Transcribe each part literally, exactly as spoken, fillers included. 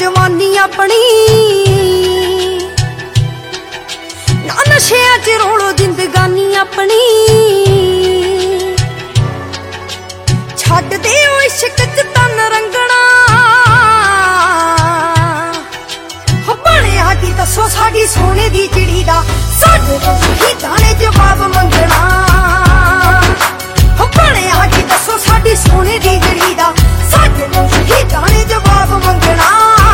जवानी अपनी ना नशियां च रोलो जिंदगानी अपनी छड्ड दे ओ इश्क च तन रंगना हो बणिया की दसो साडी सोने दी चिड़ी दा साडे तो शहीदां ने जवाब मंगना हो बणिया की दसो साडी सोने दी चिड़ी दा साडे तो शहीदां ने जवाब मंगना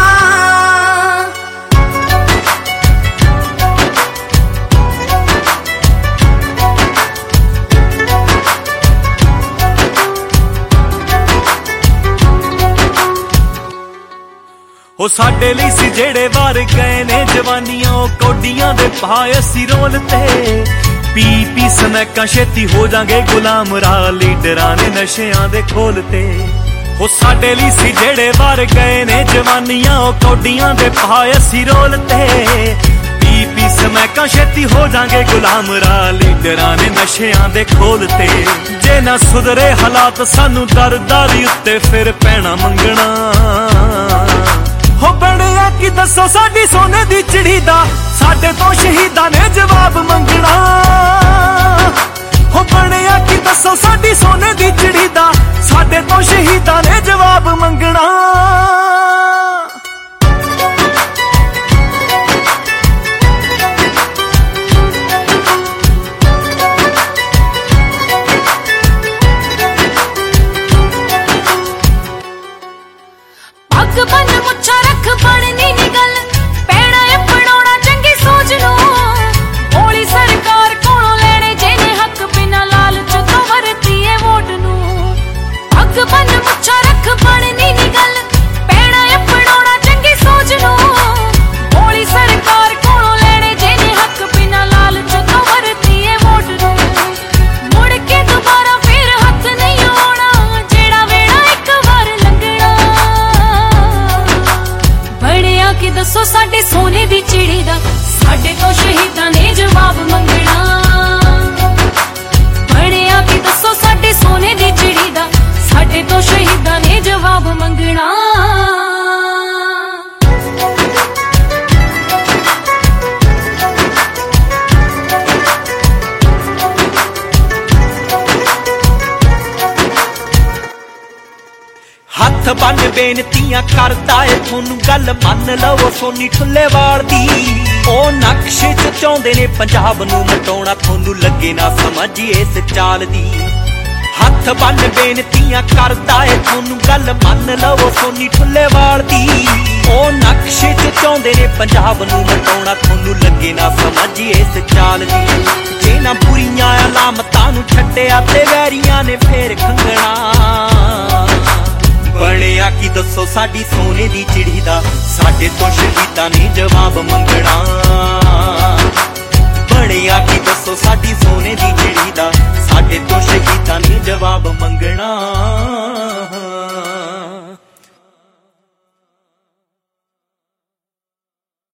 हो साडे लई सी जेड़े वार गए ने जवानियां ओ कौडियां दे पाए असी रोलते पी पी स्नैकां छेती हो जांगे गुलाम राह लीडरां ने नशियां दे खोलते हो साडे लई सी जेड़े वार गए ने जवानियां ओ कौडियां दे पाए असी रोलते पी पी स्नैकां छेती हो जांगे गुलाम राह लीडरां ने नशियां दे खोलते जे ना सुधरे हालात सानू दर दर उत्ते फिर पैना मंगना हो बणिया की दसो साडी सोने दी चिड़ी दा साडे तो शहीदां ने जवाब मंगना हो बणिया की दसो साडी सोने दी चिड़ी दा साडे तो शहीदां ने जवाब मंगना पग बन मुच्छा रख बननी नी गल पैना अपनाउणा चंगी सोच नू भोली सरकार कोलों लेने जेने हक बिना लालच तो वरतीए वोट नू पग बन मुच्छा रख बननी नी गल पैना अपनाउणा चंगी सोच नू भोली सरकार कोलों लेने जेने हक बिना लालच तो वरतीए वोट नू मुड़ के दोबारा फिर हक नहीं आउणा जेड़ा वेड़ा एक बार लंघना बणिया की दसो साडे सोने दी चिड़ी दा साडे तो शहीदां ने जवाब मंगना बणिया की दसो साडे सोने दी चिड़ी दा साडे तो शहीदां ने जवाब मंगना हथ बन बेनतियां करदा ए थोनू गल मन लवो सोनी ठुल्लेवाल दी ओ नक्शे च चाहुंदे ने पंजाब नू मटाउणा थोनू लगे ना समझ इस चाल दी हथ बन बेनतियां करदा ए थोनू गल मन लवो सोनी ठुल्लेवाल दी ओ नक्शे च चाहुंदे ने पंजाब नू मटाउणा थोनू लगे ना समझ इस चाल दी जे ना बुरियां अलामतां नू छड्डिया ते वैरियां ने फेर खंगना बणिया की दसो साडी सोने दी चिड़ी दा साडे तो शहीदां ने जवाब मंगना बणिया की दसो साडी सोने दी चिड़ी दा साडे तो शहीदां ने जवाब मंगना।